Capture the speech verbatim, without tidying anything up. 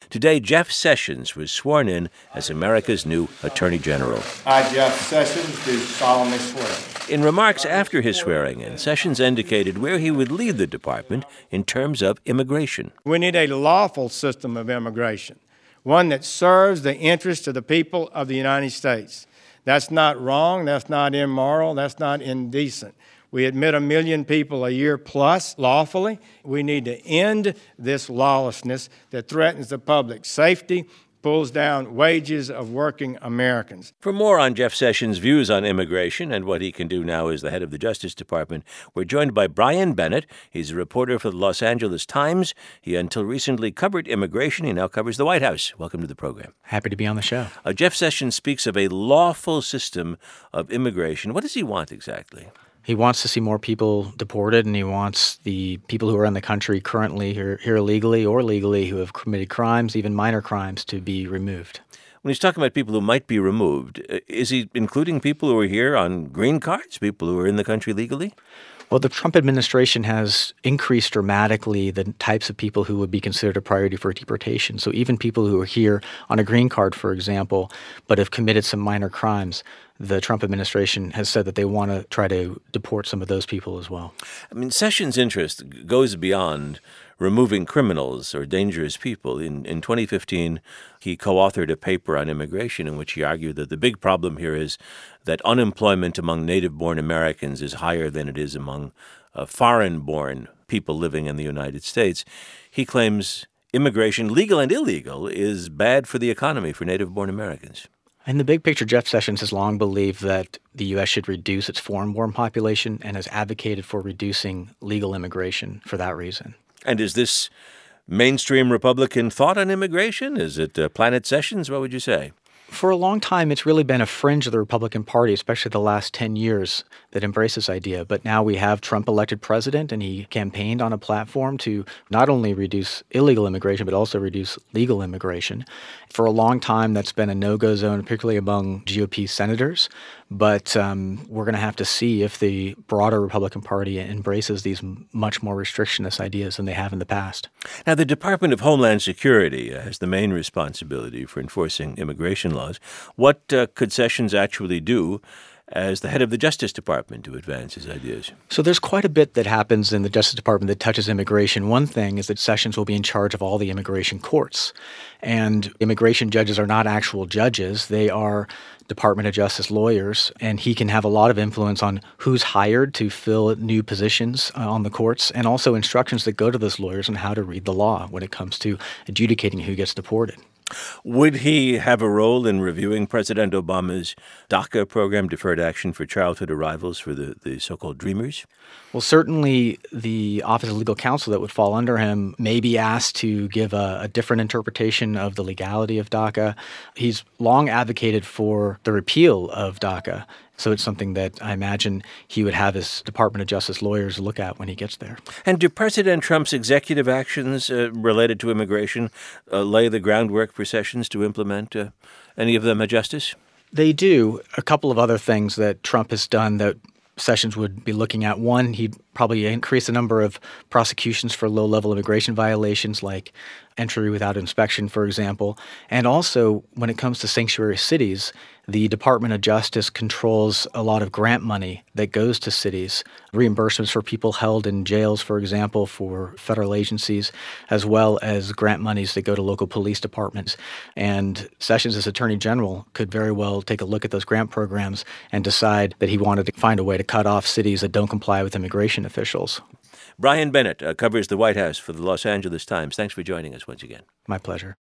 Today, Jeff Sessions was sworn in as America's new Attorney General. I, Jeff Sessions, do solemnly swear. In remarks after his swearing-in, Sessions indicated where he would lead the department in terms of immigration. We need a lawful system of immigration, one that serves the interests of the people of the United States. That's not wrong, that's not immoral, that's not indecent. We admit a million people a year plus lawfully. We need to end this lawlessness that threatens the public safety, pulls down wages of working Americans. For more on Jeff Sessions' views on immigration and what he can do now as the head of the Justice Department, we're joined by Brian Bennett. He's a reporter for the Los Angeles Times. He until recently covered immigration. He now covers the White House. Welcome to the program. Happy to be on the show. Uh, Jeff Sessions speaks of a lawful system of immigration. What does he want exactly? He wants to see more people deported, and he wants the people who are in the country currently here, here illegally or legally who have committed crimes, even minor crimes, to be removed. When he's talking about people who might be removed, is he including people who are here on green cards, people who are in the country legally? Well, the Trump administration has increased dramatically the types of people who would be considered a priority for deportation. So even people who are here on a green card, for example, but have committed some minor crimes, the Trump administration has said that they want to try to deport some of those people as well. I mean, Sessions' interest goes beyond removing criminals or dangerous people. In in twenty fifteen, he co-authored a paper on immigration in which he argued that the big problem here is that unemployment among native-born Americans is higher than it is among uh, foreign-born people living in the United States. He claims immigration, legal and illegal, is bad for the economy for native-born Americans. In the big picture, Jeff Sessions has long believed that the U S should reduce its foreign-born population and has advocated for reducing legal immigration for that reason. And is this mainstream Republican thought on immigration? Is it uh, Planet Sessions? What would you say? For a long time, it's really been a fringe of the Republican Party, especially the last ten years, that embrace this idea. But now we have Trump elected president, and he campaigned on a platform to not only reduce illegal immigration, but also reduce legal immigration. For a long time, that's been a no-go zone, particularly among G O P senators. But um, we're going to have to see if the broader Republican Party embraces these much more restrictionist ideas than they have in the past. Now, the Department of Homeland Security has the main responsibility for enforcing immigration laws. What uh, could Sessions actually do as the head of the Justice Department to advance his ideas? So there's quite a bit that happens in the Justice Department that touches immigration. One thing is that Sessions will be in charge of all the immigration courts. And immigration judges are not actual judges. They are Department of Justice lawyers, and he can have a lot of influence on who's hired to fill new positions uh, on the courts, and also instructions that go to those lawyers on how to read the law when it comes to adjudicating who gets deported. Would he have a role in reviewing President Obama's DACA program, Deferred Action for Childhood Arrivals, for the, the so-called Dreamers? Well, certainly the Office of Legal Counsel that would fall under him may be asked to give a, a different interpretation of the legality of DACA. He's long advocated for the repeal of DACA, so it's something that I imagine he would have his Department of Justice lawyers look at when he gets there. And do President Trump's executive actions uh, related to immigration uh, lay the groundwork for Sessions to implement uh, any of them at Justice? They do. A couple of other things that Trump has done that Sessions would be looking at. One, he'd probably increase the number of prosecutions for low-level immigration violations like entry without inspection, for example. And also, when it comes to sanctuary cities, the Department of Justice controls a lot of grant money that goes to cities, reimbursements for people held in jails, for example, for federal agencies, as well as grant monies that go to local police departments. And Sessions, as Attorney General, could very well take a look at those grant programs and decide that he wanted to find a way to cut off cities that don't comply with immigration officials. Brian Bennett uh, covers the White House for the Los Angeles Times. Thanks for joining us once again. My pleasure.